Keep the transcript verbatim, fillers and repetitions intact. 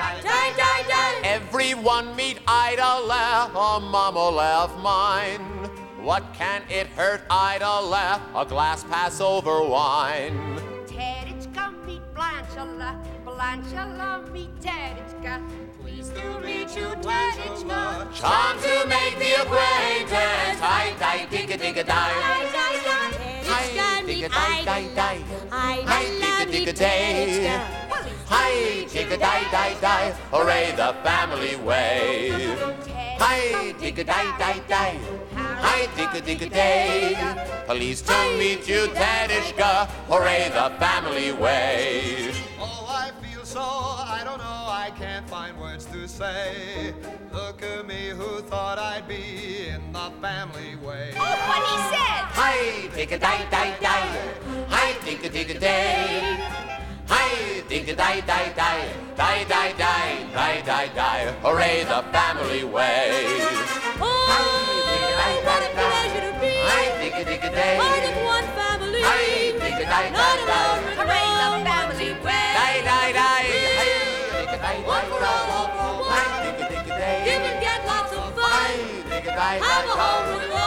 die, die, die. Everyone meet Ida, laugh, oh mama, laugh mine. What can it hurt, Ida, laugh, a glass Passover wine. Teddychka meet Blanchella, Blanchella meet Teddychka. Pleased to meet you, Teddychka. Time to make the acquaintance. Hi, die, digga, digga, die. Teddychka meet Ida. Hi, digga, digga, day. Hi, digga, die, die, die. Hooray, the family way. Hi, digga, die, die, die. Hi, digga, digga, day. Pleased to meet you, Teddychka. Hooray, the family way. Oh, I feel so, I don't know, I can't find words to say. Look at me, who thought I'd be in the family way. Oh, what he said! Hi, digga, die, die, die. Hi, digga, digga, day. Hi, digga, die, die, die. Die, die, die, die, die, die. Hooray, the family way. Oh, what a pleasure to be Hi, digga, digga, day. part of one family. Hi, digga, die, Not die, die. alone, hooray, the family way. Die, die, die. Hi, digga, die, One die, for all, all die. for Hi, one. digga, digga, day. Give and get lots of Hi, fun. digga, die, Have a die, home die. with